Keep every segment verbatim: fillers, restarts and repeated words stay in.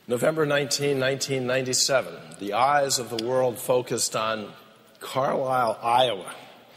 November nineteenth, nineteen ninety-seven, the eyes of the world focused on Carlisle, Iowa,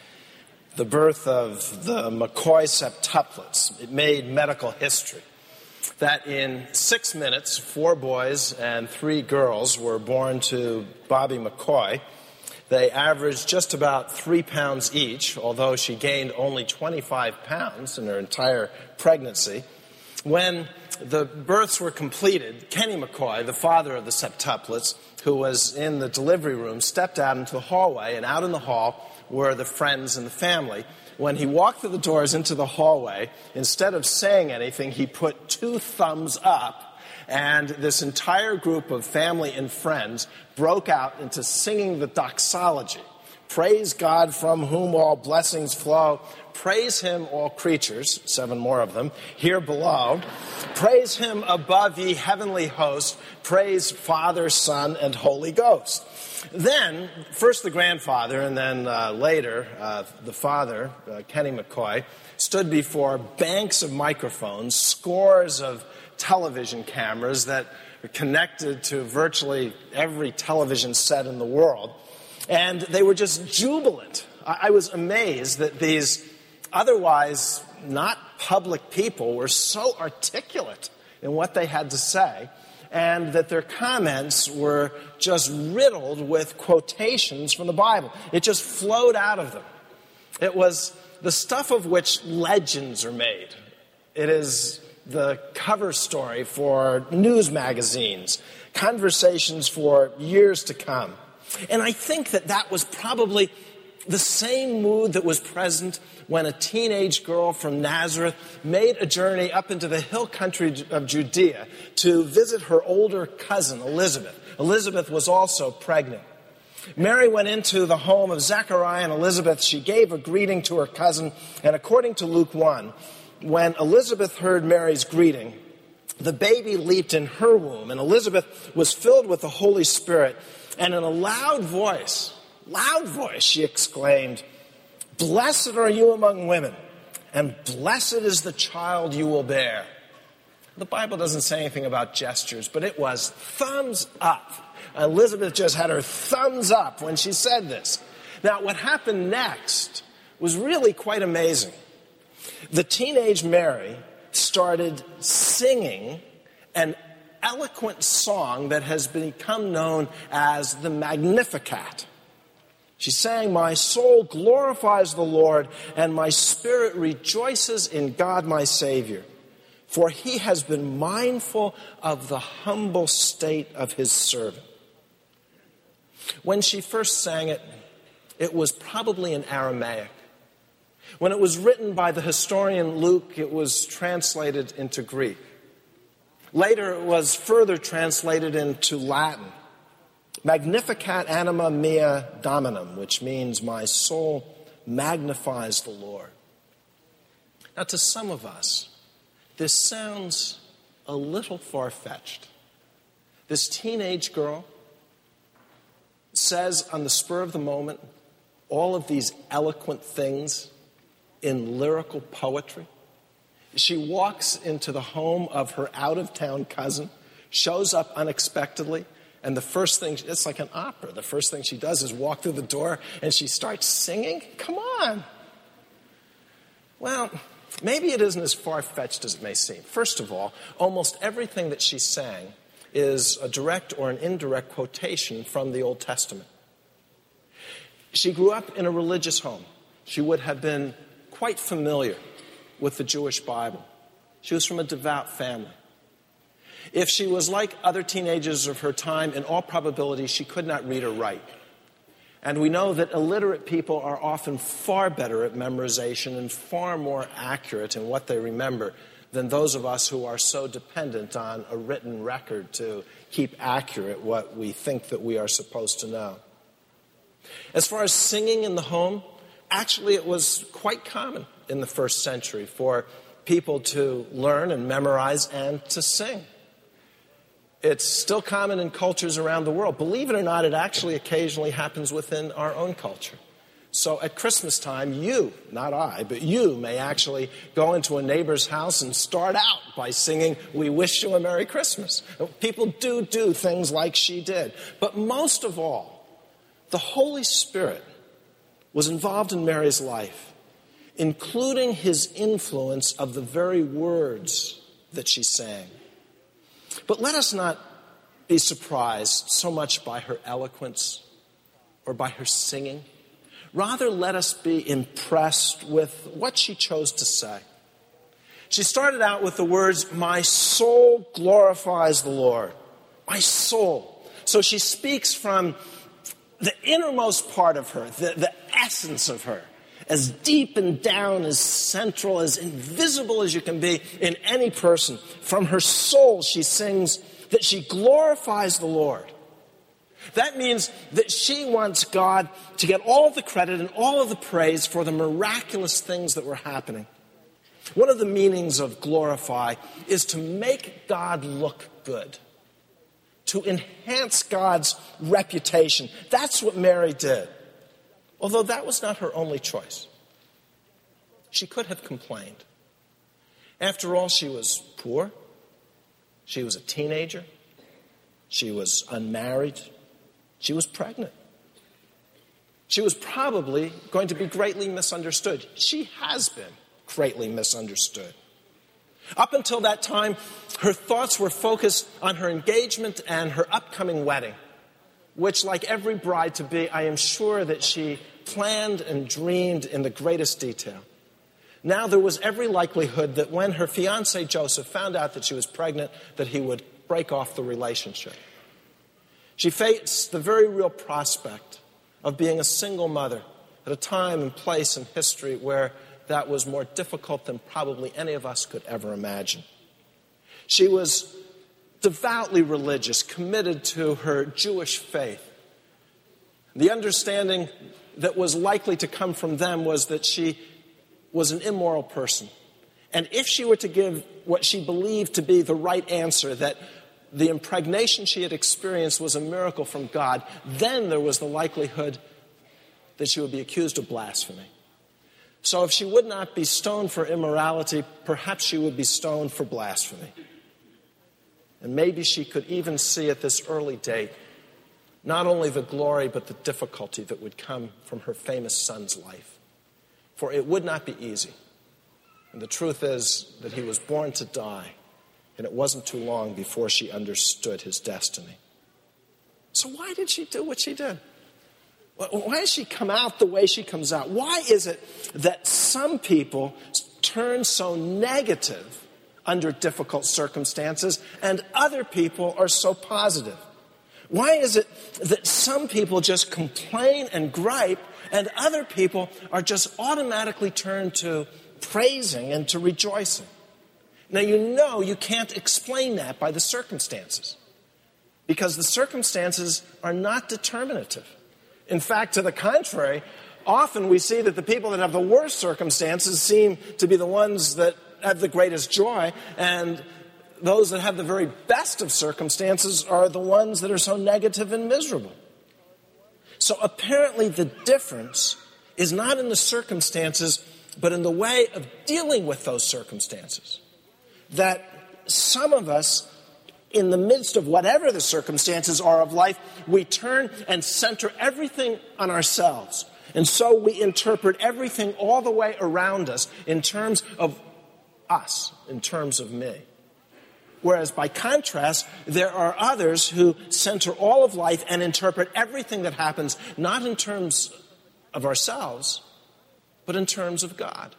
the birth of the McCoy septuplets. It made medical history that in six minutes, four boys and three girls were born to Bobby McCoy. They averaged just about three pounds each, although she gained only twenty-five pounds in her entire pregnancy. When the births were completed, Kenny McCoy, the father of the septuplets, who was in the delivery room, stepped out into the hallway, and out in the hall were the friends and the family. When he walked through the doors into the hallway, instead of saying anything, he put two thumbs up, and this entire group of family and friends broke out into singing the doxology. Praise God from whom all blessings flow. Praise him, all creatures, seven more of them, here below. Praise him above ye heavenly hosts. Praise Father, Son, and Holy Ghost. Then, first the grandfather, and then uh, later uh, the father, uh, Kenny McCoy, stood before banks of microphones, scores of television cameras that are connected to virtually every television set in the world. And they were just jubilant. I, I was amazed that these otherwise not public people were so articulate in what they had to say, and that their comments were just riddled with quotations from the Bible. It just flowed out of them. It was the stuff of which legends are made. It is the cover story for news magazines, conversations for years to come. And I think that that was probably the same mood that was present when a teenage girl from Nazareth made a journey up into the hill country of Judea to visit her older cousin, Elizabeth. Elizabeth was also pregnant. Mary went into the home of Zechariah and Elizabeth. She gave a greeting to her cousin, and according to Luke one, when Elizabeth heard Mary's greeting, the baby leaped in her womb, and Elizabeth was filled with the Holy Spirit, and in a loud voice, loud voice, she exclaimed, "Blessed are you among women, and blessed is the child you will bear." The Bible doesn't say anything about gestures, but it was thumbs up. Elizabeth just had her thumbs up when she said this. Now, what happened next was really quite amazing. The teenage Mary started singing an eloquent song that has become known as the Magnificat. She sang, "My soul glorifies the Lord, and my spirit rejoices in God my Savior, for he has been mindful of the humble state of his servant." When she first sang it, it was probably in Aramaic. When it was written by the historian Luke, it was translated into Greek. Later, it was further translated into Latin. Magnificat anima mea Dominum, which means my soul magnifies the Lord. Now, to some of us, this sounds a little far-fetched. This teenage girl says on the spur of the moment all of these eloquent things in lyrical poetry. She walks into the home of her out-of-town cousin, shows up unexpectedly, and the first thing, it's like an opera. The first thing she does is walk through the door and she starts singing. Come on. Well, maybe it isn't as far-fetched as it may seem. First of all, almost everything that she sang is a direct or an indirect quotation from the Old Testament. She grew up in a religious home. She would have been quite familiar with the Jewish Bible. She was from a devout family. If she was like other teenagers of her time, in all probability, she could not read or write. And we know that illiterate people are often far better at memorization and far more accurate in what they remember than those of us who are so dependent on a written record to keep accurate what we think that we are supposed to know. As far as singing in the home, actually it was quite common in the first century for people to learn and memorize and to sing. It's still common in cultures around the world. Believe it or not, it actually occasionally happens within our own culture. So at Christmas time, you, not I, but you may actually go into a neighbor's house and start out by singing, "We wish you a Merry Christmas." People do do things like she did. But most of all, the Holy Spirit was involved in Mary's life, including his influence of the very words that she sang. But let us not be surprised so much by her eloquence or by her singing. Rather, let us be impressed with what she chose to say. She started out with the words, "My soul glorifies the Lord." My soul. So she speaks from the innermost part of her, the, the essence of her, as deep and down, as central, as invisible as you can be in any person. From her soul, she sings that she glorifies the Lord. That means that she wants God to get all the credit and all of the praise for the miraculous things that were happening. One of the meanings of glorify is to make God look good, to enhance God's reputation. That's what Mary did. Although that was not her only choice. She could have complained. After all, she was poor. She was a teenager. She was unmarried. She was pregnant. She was probably going to be greatly misunderstood. She has been greatly misunderstood. Up until that time, her thoughts were focused on her engagement and her upcoming wedding, which, like every bride-to-be, I am sure that she planned and dreamed in the greatest detail. Now there was every likelihood that when her fiancé Joseph found out that she was pregnant, that he would break off the relationship. She faced the very real prospect of being a single mother at a time and place in history where that was more difficult than probably any of us could ever imagine. She was devoutly religious, committed to her Jewish faith. The understanding that was likely to come from them was that she was an immoral person. And if she were to give what she believed to be the right answer, that the impregnation she had experienced was a miracle from God, then there was the likelihood that she would be accused of blasphemy. So if she would not be stoned for immorality, perhaps she would be stoned for blasphemy. And maybe she could even see at this early date not only the glory but the difficulty that would come from her famous son's life. For it would not be easy. And the truth is that he was born to die. And it wasn't too long before she understood his destiny. So why did she do what she did? Why does she come out the way she comes out? Why is it that some people turn so negative under difficult circumstances and other people are so positive? Why is it that some people just complain and gripe and other people are just automatically turned to praising and to rejoicing? Now, you know you can't explain that by the circumstances, because the circumstances are not determinative. In fact, to the contrary, often we see that the people that have the worst circumstances seem to be the ones that have the greatest joy, and those that have the very best of circumstances are the ones that are so negative and miserable. So apparently the difference is not in the circumstances, but in the way of dealing with those circumstances. That some of us, in the midst of whatever the circumstances are of life, we turn and center everything on ourselves. And so we interpret everything all the way around us in terms of us, in terms of me. Whereas by contrast, there are others who center all of life and interpret everything that happens not in terms of ourselves, but in terms of God.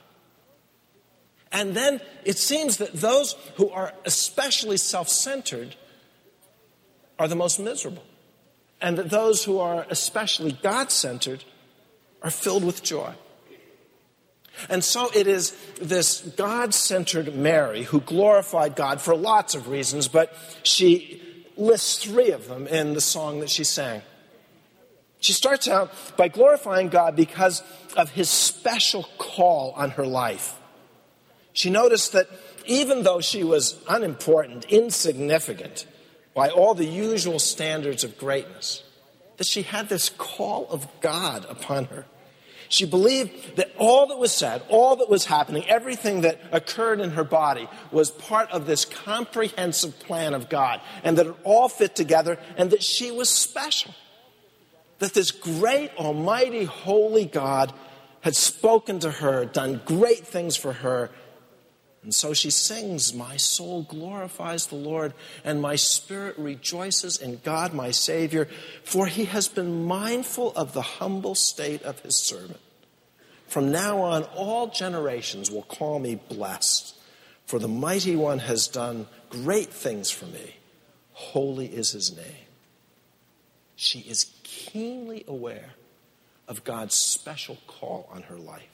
And then it seems that those who are especially self-centered are the most miserable. And that those who are especially God-centered are filled with joy. And so it is this God-centered Mary who glorified God for lots of reasons, but she lists three of them in the song that she sang. She starts out by glorifying God because of his special call on her life. She noticed that even though she was unimportant, insignificant, by all the usual standards of greatness, that she had this call of God upon her. She believed that all that was said, all that was happening, everything that occurred in her body was part of this comprehensive plan of God, and that it all fit together, and that she was special. That this great, almighty, holy God had spoken to her, done great things for her. And so she sings, "My soul glorifies the Lord, and my spirit rejoices in God my Savior, for he has been mindful of the humble state of his servant. From now on, all generations will call me blessed, for the Mighty One has done great things for me. Holy is his name." She is keenly aware of God's special call on her life.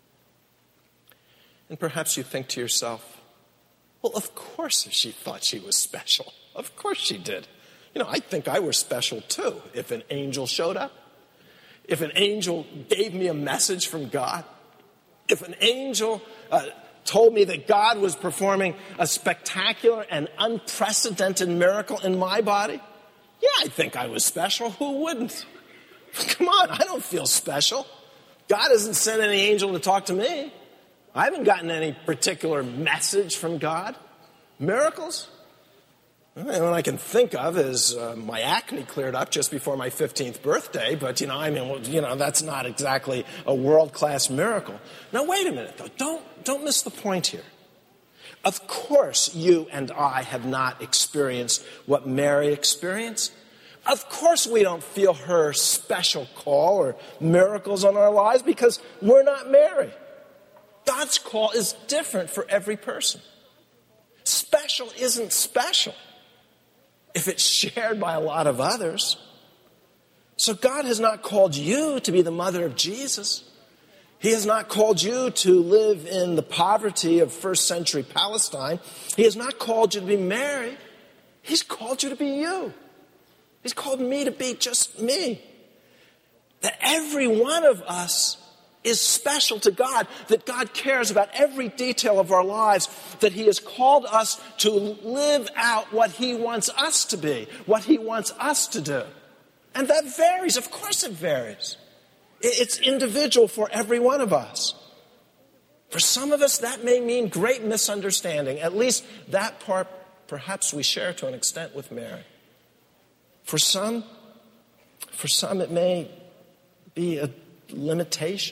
And perhaps you think to yourself, well, of course she thought she was special. Of course she did. You know, I think I was special too if an angel showed up. If an angel gave me a message from God. If an angel uh, told me that God was performing a spectacular and unprecedented miracle in my body. Yeah, I think I was special. Who wouldn't? Come on, I don't feel special. God hasn't sent any angel to talk to me. I haven't gotten any particular message from God. Miracles? The only one I can think of is uh, my acne cleared up just before my fifteenth birthday, but, you know, I mean, well, you know, that's not exactly a world-class miracle. Now, wait a minute, though. Don't, don't miss the point here. Of course, you and I have not experienced what Mary experienced. Of course, we don't feel her special call or miracles on our lives because we're not Mary. God's call is different for every person. Special isn't special if it's shared by a lot of others. So God has not called you to be the mother of Jesus. He has not called you to live in the poverty of first century Palestine. He has not called you to be Mary. He's called you to be you. He's called me to be just me. That every one of us is special to God, that God cares about every detail of our lives, that he has called us to live out what he wants us to be, what he wants us to do. And that varies. Of course it varies. It's individual for every one of us. For some of us, that may mean great misunderstanding. At least that part, perhaps we share to an extent with Mary. For some, for some it may be a limitation,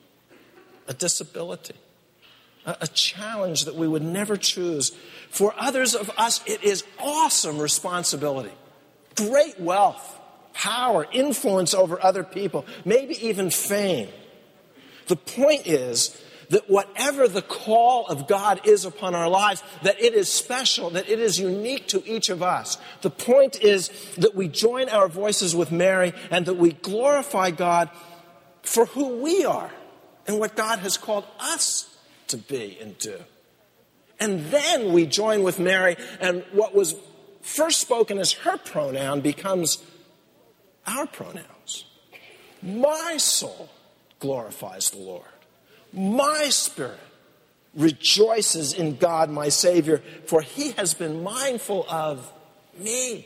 a disability, a, a challenge that we would never choose. For others of us, it is awesome responsibility, great wealth, power, influence over other people, maybe even fame. The point is that whatever the call of God is upon our lives, that it is special, that it is unique to each of us. The point is that we join our voices with Mary and that we glorify God for who we are and what God has called us to be and do. And then we join with Mary, and what was first spoken as her pronoun becomes our pronouns. My soul glorifies the Lord. My spirit rejoices in God, my Savior, for he has been mindful of me.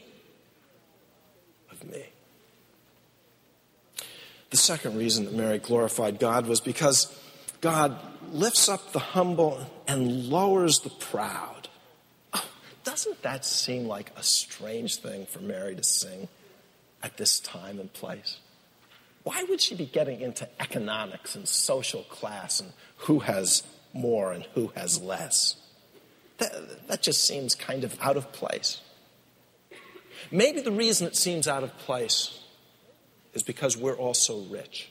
Of me. The second reason that Mary glorified God was because God lifts up the humble and lowers the proud. Oh, doesn't that seem like a strange thing for Mary to sing at this time and place? Why would she be getting into economics and social class and who has more and who has less? That, that just seems kind of out of place. Maybe the reason it seems out of place is because we're all so rich.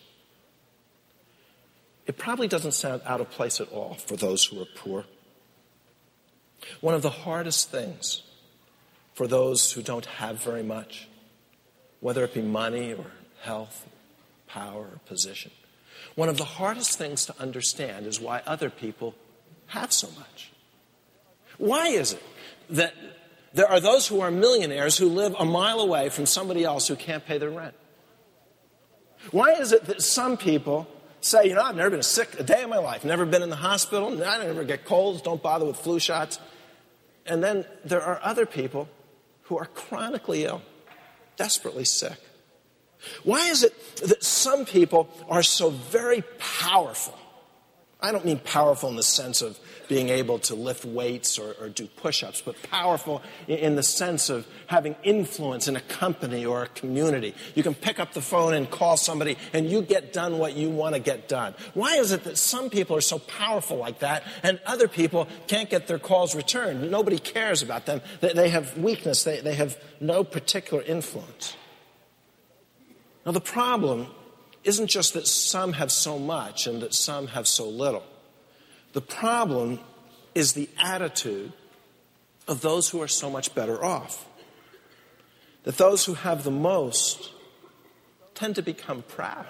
It probably doesn't sound out of place at all for those who are poor. One of the hardest things for those who don't have very much, whether it be money or health, power or position, one of the hardest things to understand is why other people have so much. Why is it that there are those who are millionaires who live a mile away from somebody else who can't pay their rent? Why is it that some people say, you know, I've never been sick a day in my life, never been in the hospital, I never get colds, don't bother with flu shots. And then there are other people who are chronically ill, desperately sick, Why is it that some people are so very powerful? I don't mean powerful in the sense of being able to lift weights or, or do push-ups, but powerful in, in the sense of having influence in a company or a community. You can pick up the phone and call somebody and you get done what you want to get done. Why is it that some people are so powerful like that and other people can't get their calls returned? Nobody cares about them. They, they have weakness. They, they have no particular influence. Now, the problem isn't just that some have so much and that some have so little. The problem is the attitude of those who are so much better off. That those who have the most tend to become proud.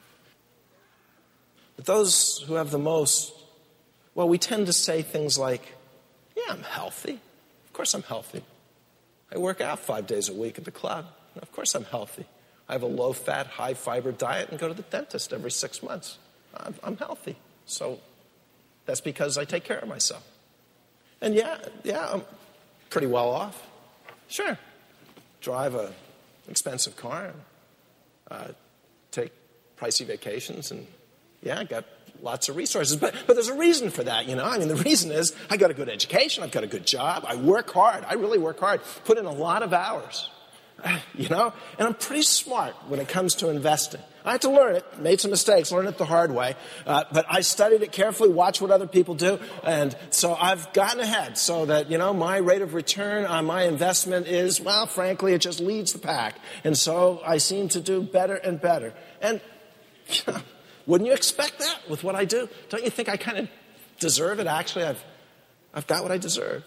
That those who have the most, well, we tend to say things like, yeah, I'm healthy. Of course I'm healthy. I work out five days a week at the club. Of course I'm healthy. I have a low-fat, high-fiber diet and go to the dentist every six months. I'm, I'm healthy. So that's because I take care of myself. And yeah, yeah, I'm pretty well off. Sure. Drive an expensive car, and, uh, take pricey vacations, and yeah, I got lots of resources. But, but there's a reason for that, you know. I mean, the reason is I got a good education, I've got a good job, I work hard, I really work hard, put in a lot of hours. You know, and I'm pretty smart when it comes to investing. I had to learn it, made some mistakes, learned it the hard way, uh, but I studied it carefully, watched what other people do, and so I've gotten ahead so that, you know, my rate of return on my investment is, well, frankly, it just leads the pack. And so I seem to do better and better. And, you know, wouldn't you expect that with what I do? Don't you think I kind of deserve it? Actually, I've, I've got what I deserve.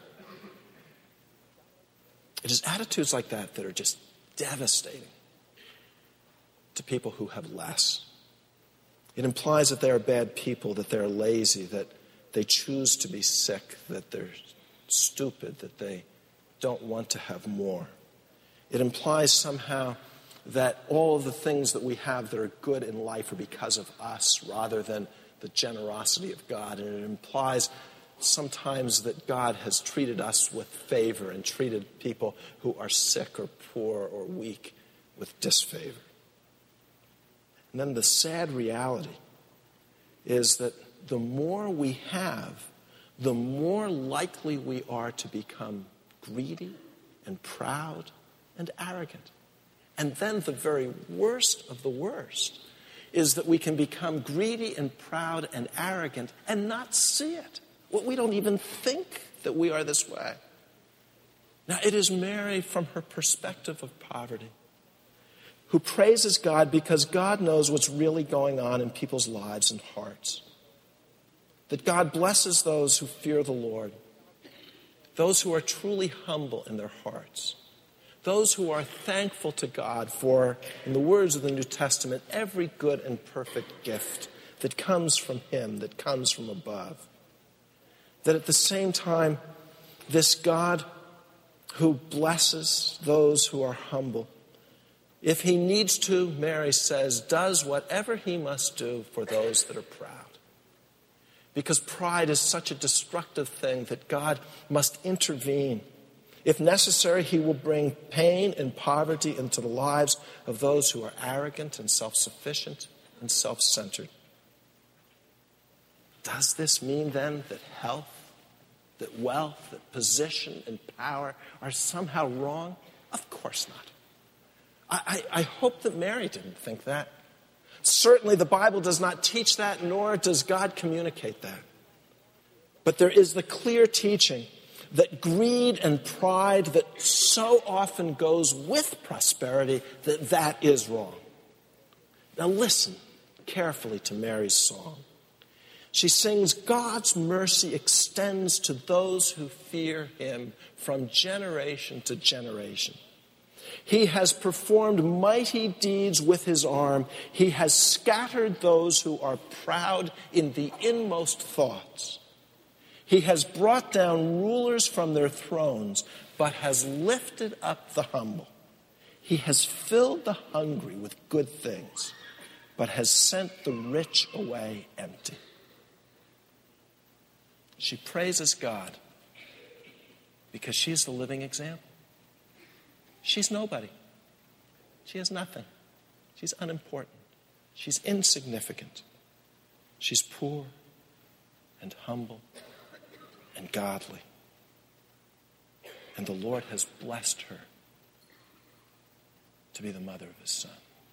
It is attitudes like that that are just devastating to people who have less. It implies that they are bad people, that they're lazy, that they choose to be sick, that they're stupid, that they don't want to have more. It implies somehow that all of the things that we have that are good in life are because of us rather than the generosity of God. And it implies sometimes that God has treated us with favor and treated people who are sick or poor or weak with disfavor. And then the sad reality is that the more we have, the more likely we are to become greedy and proud and arrogant. And then the very worst of the worst is that we can become greedy and proud and arrogant and not see it. Well, we don't even think that we are this way. Now, it is Mary from her perspective of poverty who praises God because God knows what's really going on in people's lives and hearts. That God blesses those who fear the Lord, those who are truly humble in their hearts, those who are thankful to God for, in the words of the New Testament, every good and perfect gift that comes from Him, that comes from above. That at the same time, this God who blesses those who are humble, if He needs to, Mary says, does whatever He must do for those that are proud. Because pride is such a destructive thing that God must intervene. If necessary, He will bring pain and poverty into the lives of those who are arrogant and self-sufficient and self-centered. Does this mean then that health, that wealth, that position and power are somehow wrong? Of course not. I, I, I hope that Mary didn't think that. Certainly the Bible does not teach that, nor does God communicate that. But there is the clear teaching that greed and pride that so often goes with prosperity, that that is wrong. Now listen carefully to Mary's song. She sings, God's mercy extends to those who fear Him from generation to generation. He has performed mighty deeds with His arm. He has scattered those who are proud in the inmost thoughts. He has brought down rulers from their thrones, but has lifted up the humble. He has filled the hungry with good things, but has sent the rich away empty. She praises God because she is the living example. She's nobody. She has nothing. She's unimportant. She's insignificant. She's poor and humble and godly. And the Lord has blessed her to be the mother of his son.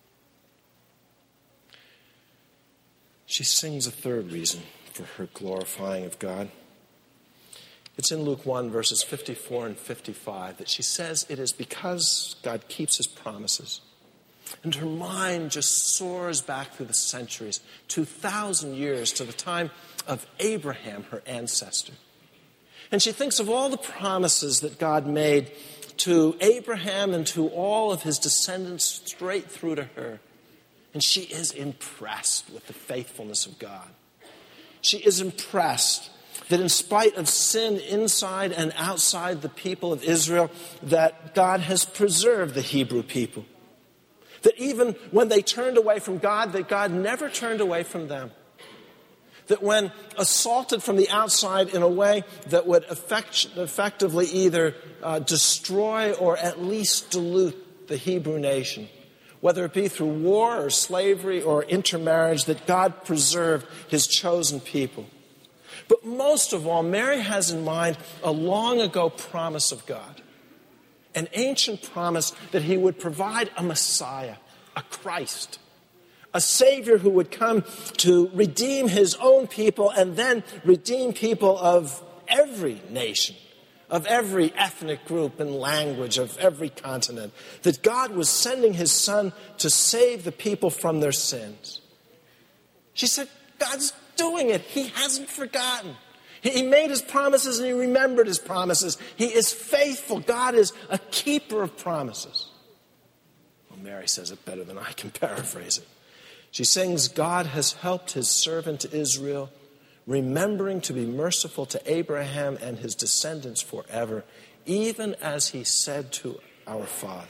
She sings a third reason for her glorifying of God. It's in Luke one, verses fifty-four and fifty-five, that she says it is because God keeps his promises. And her mind just soars back through the centuries, two thousand years, to the time of Abraham, her ancestor. And she thinks of all the promises that God made to Abraham and to all of his descendants straight through to her. And she is impressed with the faithfulness of God. She is impressed that in spite of sin inside and outside the people of Israel, that God has preserved the Hebrew people. That even when they turned away from God, that God never turned away from them. That when assaulted from the outside in a way that would effect, effectively either uh, destroy or at least dilute the Hebrew nation, whether it be through war or slavery or intermarriage, that God preserved his chosen people. But most of all, Mary has in mind a long ago promise of God. An ancient promise that he would provide a Messiah, a Christ, a Savior who would come to redeem his own people and then redeem people of every nation, of every ethnic group and language, of every continent. That God was sending his son to save the people from their sins. She said, God's doing it. He hasn't forgotten. He made his promises and he remembered his promises. He is faithful. God is a keeper of promises. Well, Mary says it better than I can paraphrase it. She sings, God has helped his servant Israel, remembering to be merciful to Abraham and his descendants forever, even as he said to our father.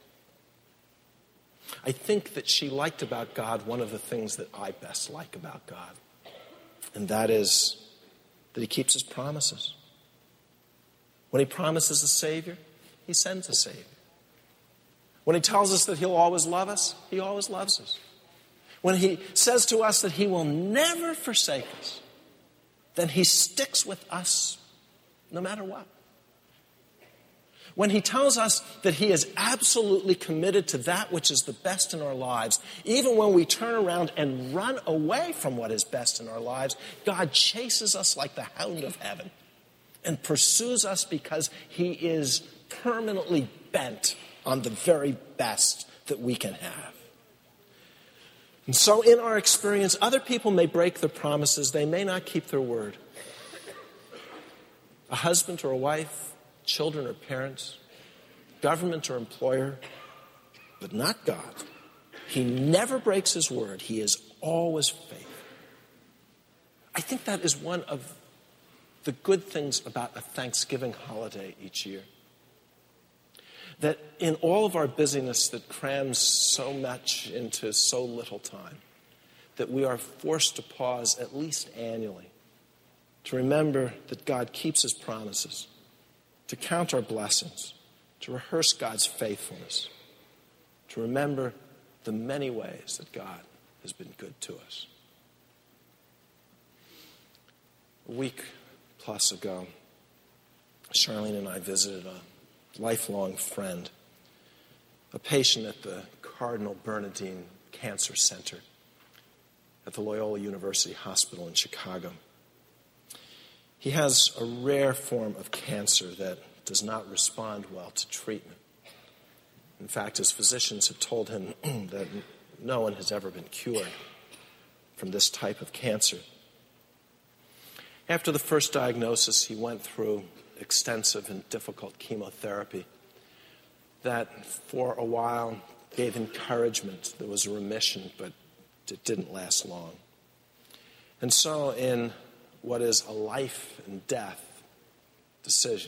I think that she liked about God one of the things that I best like about God, and that is that he keeps his promises. When he promises a Savior, he sends a Savior. When he tells us that he'll always love us, he always loves us. When he says to us that he will never forsake us, then he sticks with us no matter what. When he tells us that he is absolutely committed to that which is the best in our lives, even when we turn around and run away from what is best in our lives, God chases us like the hound of heaven and pursues us because he is permanently bent on the very best that we can have. And so in our experience, other people may break their promises. They may not keep their word. A husband or a wife, children or parents, government or employer, but not God. He never breaks his word. He is always faithful. I think that is one of the good things about a Thanksgiving holiday each year. That in all of our busyness that crams so much into so little time, that we are forced to pause at least annually to remember that God keeps his promises, to count our blessings, to rehearse God's faithfulness, to remember the many ways that God has been good to us. A week plus ago, Charlene and I visited a lifelong friend, a patient at the Cardinal Bernardin Cancer Center at the Loyola University Hospital in Chicago. He has a rare form of cancer that does not respond well to treatment. In fact, his physicians have told him that no one has ever been cured from this type of cancer. After the first diagnosis, he went through extensive and difficult chemotherapy that for a while gave encouragement. There was a remission, but it didn't last long. And so in what is a life and death decision,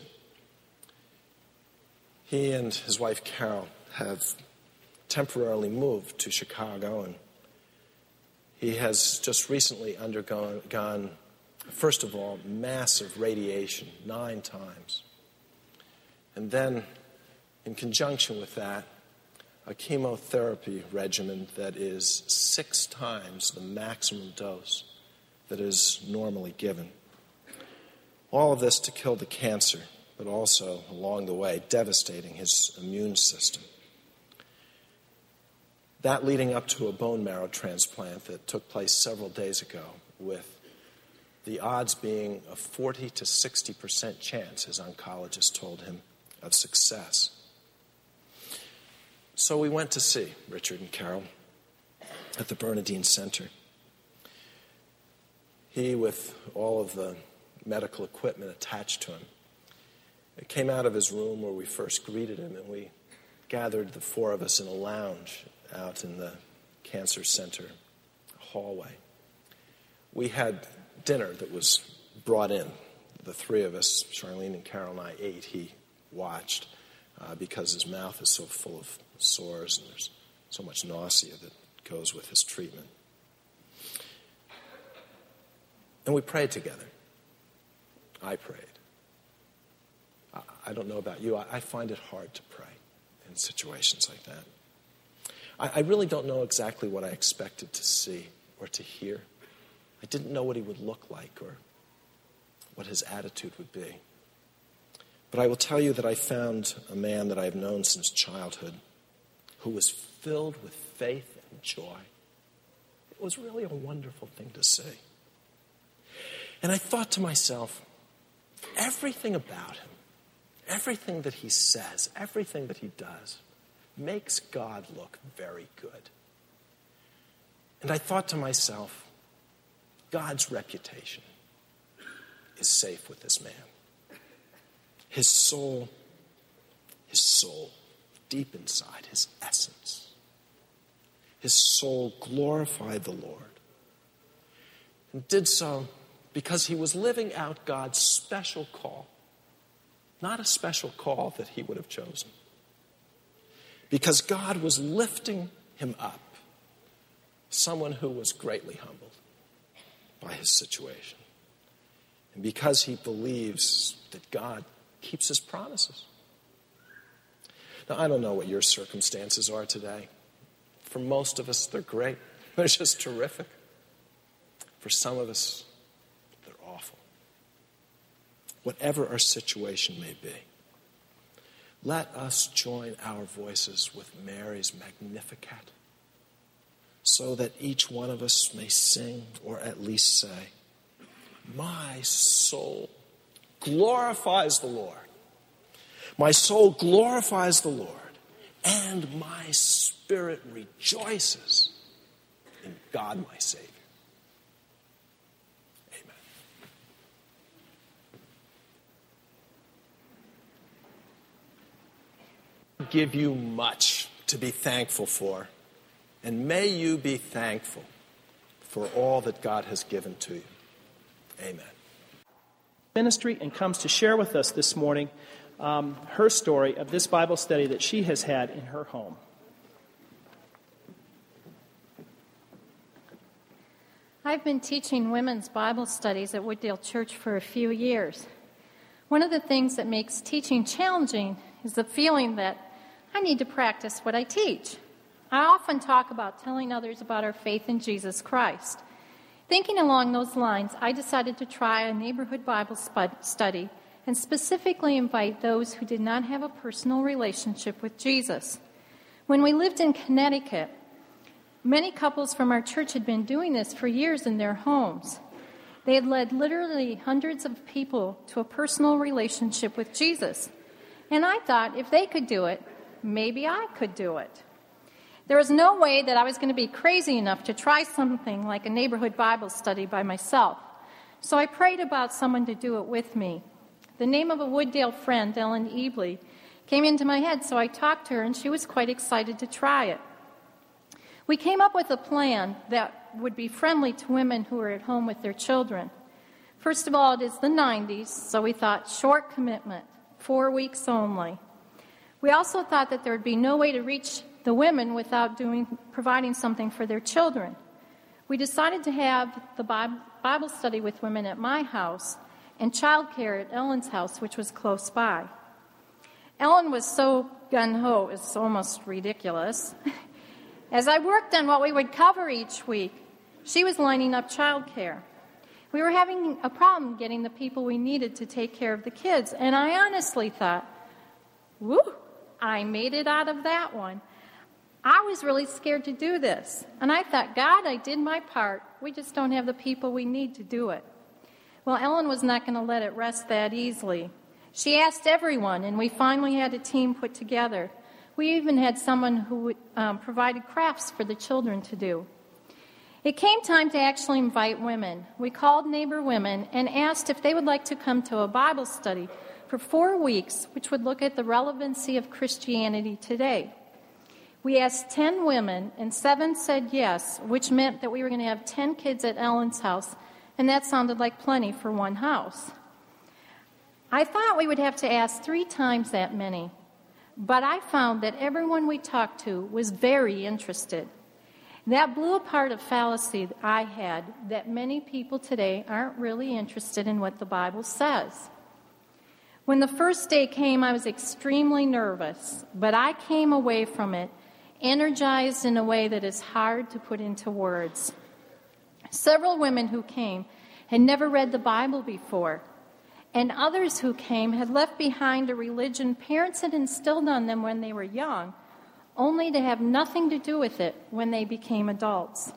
he and his wife Carol have temporarily moved to Chicago, and he has just recently undergone gone, first of all, massive radiation nine times. And then, in conjunction with that, a chemotherapy regimen that is six times the maximum dose that is normally given. All of this to kill the cancer, but also, along the way, devastating his immune system. That leading up to a bone marrow transplant that took place several days ago, with the odds being a forty to sixty percent chance, his oncologist told him, of success. So we went to see Richard and Carol at the Bernadine Center. He, with all of the medical equipment attached to him, it came out of his room where we first greeted him, and we gathered, the four of us, in a lounge out in the cancer center hallway. We had dinner that was brought in. The three of us, Charlene and Carol and I, ate. He watched uh, because his mouth is so full of sores and there's so much nausea that goes with his treatment. And we prayed together. I prayed. I, I don't know about you. I, I find it hard to pray in situations like that. I, I really don't know exactly what I expected to see or to hear. I didn't know what he would look like or what his attitude would be. But I will tell you that I found a man that I have known since childhood who was filled with faith and joy. It was really a wonderful thing to see. And I thought to myself, everything about him, everything that he says, everything that he does, makes God look very good. And I thought to myself, God's reputation is safe with this man. His soul, his soul, deep inside, his essence, his soul glorified the Lord and did so because he was living out God's special call, not a special call that he would have chosen. Because God was lifting him up, someone who was greatly humbled by his situation. And because he believes that God keeps his promises. Now, I don't know what your circumstances are today. For most of us, they're great. They're just terrific. For some of us, they're awful. Whatever our situation may be, let us join our voices with Mary's Magnificat so that each one of us may sing, or at least say, my soul glorifies the Lord. My soul glorifies the Lord, and my spirit rejoices in God my Savior. Amen. Give you much to be thankful for, and may you be thankful for all that God has given to you. Amen. Ministry and comes to share with us this morning um, her story of this Bible study that she has had in her home. I've been teaching women's Bible studies at Wooddale Church for a few years. One of the things that makes teaching challenging is the feeling that I need to practice what I teach. I often talk about telling others about our faith in Jesus Christ. Thinking along those lines, I decided to try a neighborhood Bible study and specifically invite those who did not have a personal relationship with Jesus. When we lived in Connecticut, many couples from our church had been doing this for years in their homes. They had led literally hundreds of people to a personal relationship with Jesus. And I thought, if they could do it, maybe I could do it. There was no way that I was going to be crazy enough to try something like a neighborhood Bible study by myself. So I prayed about someone to do it with me. The name of a Wooddale friend, Ellen Ebley, came into my head, so I talked to her, and she was quite excited to try it. We came up with a plan that would be friendly to women who are at home with their children. First of all, it is the nineties, so we thought short commitment, four weeks only. We also thought that there would be no way to reach the women without doing, providing something for their children. We decided to have the Bible study with women at my house and childcare at Ellen's house, which was close by. Ellen was so gung-ho is almost ridiculous. As I worked on what we would cover each week, she was lining up childcare. We were having a problem getting the people we needed to take care of the kids, and I honestly thought, woo, I made it out of that one. I was really scared to do this, and I thought, God, I did my part. We just don't have the people we need to do it. Well, Ellen was not going to let it rest that easily. She asked everyone, and we finally had a team put together. We even had someone who um, provided crafts for the children to do. It came time to actually invite women. We called neighbor women and asked if they would like to come to a Bible study for four weeks, which would look at the relevancy of Christianity today. We asked ten women, and seven said yes, which meant that we were going to have ten kids at Ellen's house, and that sounded like plenty for one house. I thought we would have to ask three times that many, but I found that everyone we talked to was very interested. That blew apart a fallacy that I had that many people today aren't really interested in what the Bible says. When the first day came, I was extremely nervous, but I came away from it energized in a way that is hard to put into words. Several women who came had never read the Bible before, and others who came had left behind a religion parents had instilled on them when they were young, only to have nothing to do with it when they became adults.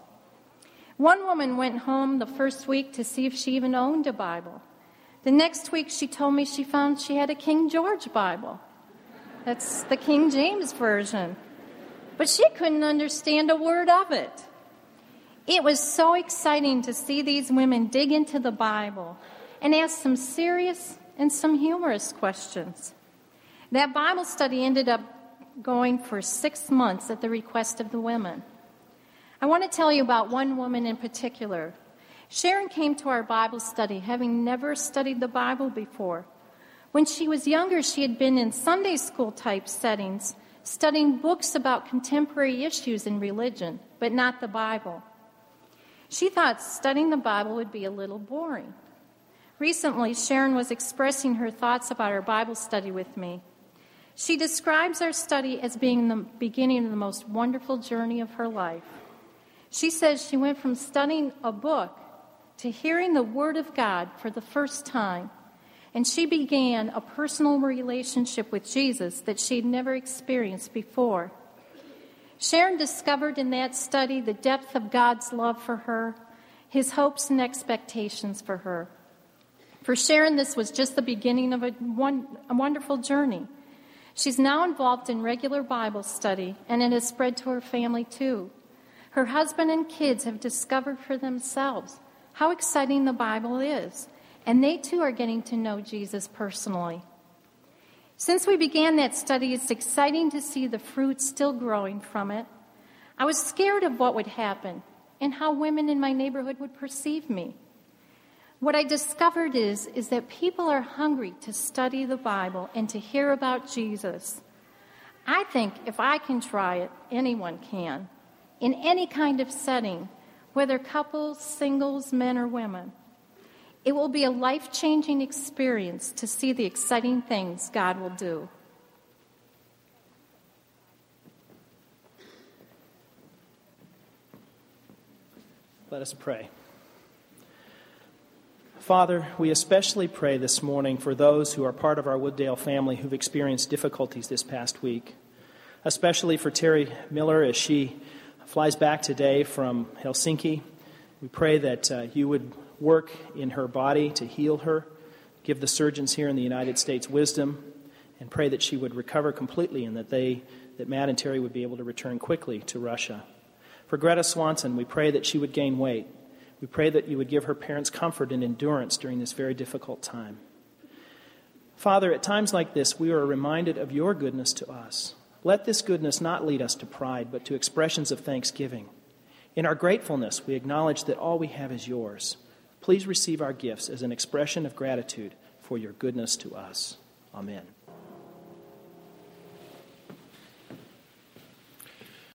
One woman went home the first week to see if she even owned a Bible. The next week she told me she found she had a King George Bible. That's the King James Version. But she couldn't understand a word of it. It was so exciting to see these women dig into the Bible and ask some serious and some humorous questions. That Bible study ended up going for six months at the request of the women. I want to tell you about one woman in particular. Sharon came to our Bible study having never studied the Bible before. When she was younger, she had been in Sunday school type settings, studying books about contemporary issues in religion, but not the Bible. She thought studying the Bible would be a little boring. Recently, Sharon was expressing her thoughts about our Bible study with me. She describes our study as being the beginning of the most wonderful journey of her life. She says she went from studying a book to hearing the Word of God for the first time, and she began a personal relationship with Jesus that she'd never experienced before. Sharon discovered in that study the depth of God's love for her, His hopes and expectations for her. For Sharon, this was just the beginning of a, one, a wonderful journey. She's now involved in regular Bible study, and it has spread to her family too. Her husband and kids have discovered for themselves how exciting the Bible is, and they too are getting to know Jesus personally. Since we began that study, it's exciting to see the fruit still growing from it. I was scared of what would happen and how women in my neighborhood would perceive me. What I discovered is, is that people are hungry to study the Bible and to hear about Jesus. I think if I can try it, anyone can, in any kind of setting, whether couples, singles, men, or women. It will be a life-changing experience to see the exciting things God will do. Let us pray. Father, we especially pray this morning for those who are part of our Wooddale family who've experienced difficulties this past week, especially for Terry Miller as she flies back today from Helsinki. We pray that uh, you would work in her body to heal her, give the surgeons here in the United States wisdom, and pray that she would recover completely and that they, that Matt and Terry would be able to return quickly to Russia. For Greta Swanson, we pray that she would gain weight. We pray that you would give her parents comfort and endurance during this very difficult time. Father, at times like this, we are reminded of your goodness to us. Let this goodness not lead us to pride, but to expressions of thanksgiving. In our gratefulness, we acknowledge that all we have is yours. Please receive our gifts as an expression of gratitude for your goodness to us. Amen.